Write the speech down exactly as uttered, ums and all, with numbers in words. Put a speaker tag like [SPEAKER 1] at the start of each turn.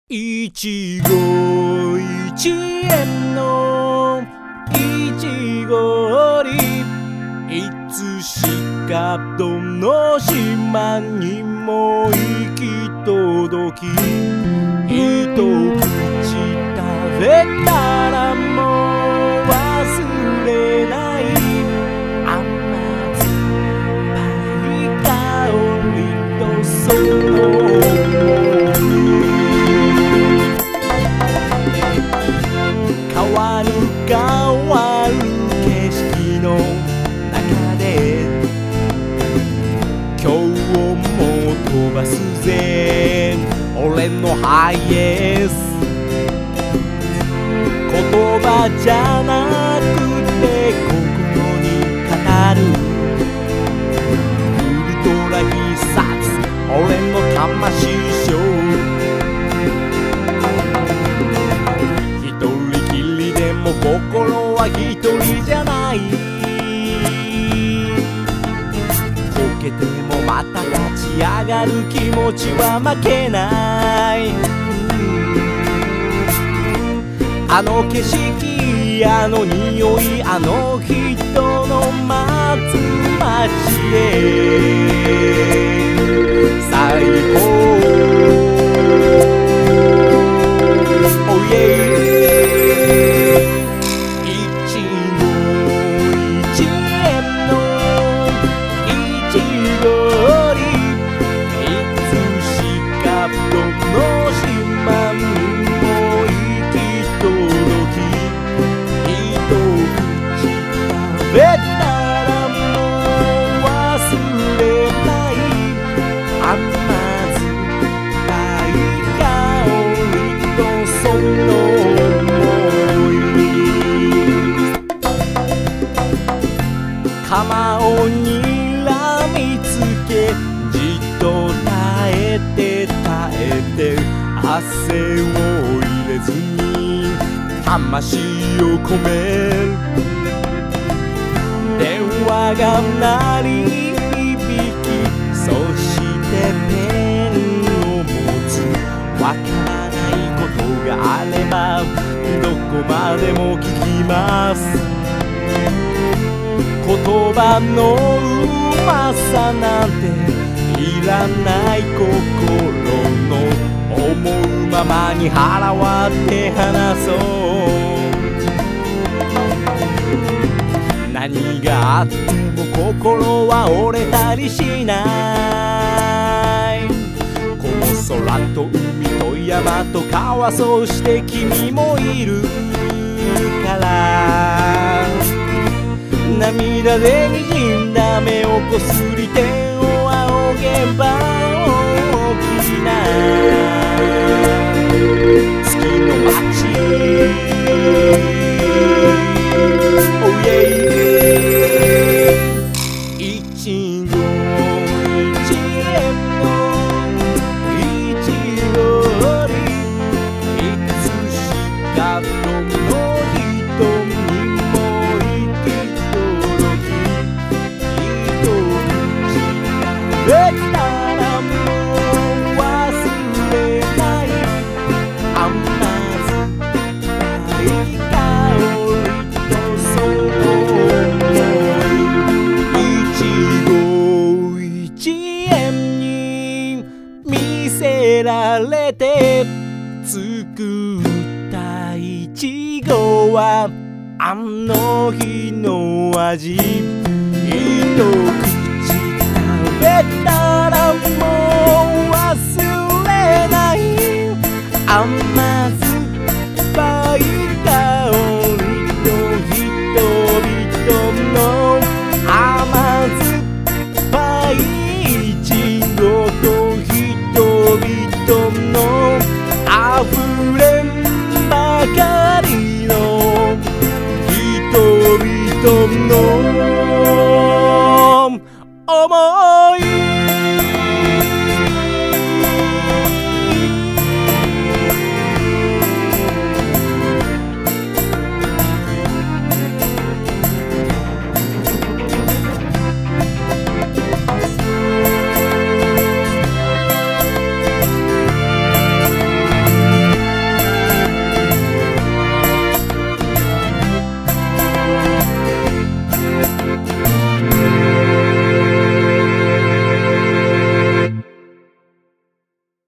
[SPEAKER 1] いちごいちえんのいちごり、いつしかどの島にも行き届き、一口食べたらもう忘れない甘酸っぱい香りとその変わる変わる景色の中で今日も飛ばすぜ俺のハイエース。言葉じゃなくて心に語るウルトラ必殺俺の魂ショー。心は一人じゃない、こけてもまた立ち上がる気持ちは負けない、あの景色あの匂いあの人の待つ街へ最高。Oh yeah釜をにらみつけじっと耐えて耐えて汗を入れずに魂を込める電話が鳴り響きそしてペンを持つわからないことがあればどこまでも聞きます。言葉のうまさなんていらない心の思うままに腹割って話そう。何があっても心は折れたりしない。この空と海と山と川そして君もいるから涙でにじんだ目をこすり手を仰げば大きな月の街 Oh yeah いちごいちえんのいちごり、いつしかどの人にもできたらもう忘れない甘酸っぱい香りとそのいちごいちえんに見せられて作ったいちごはあの日の味。一口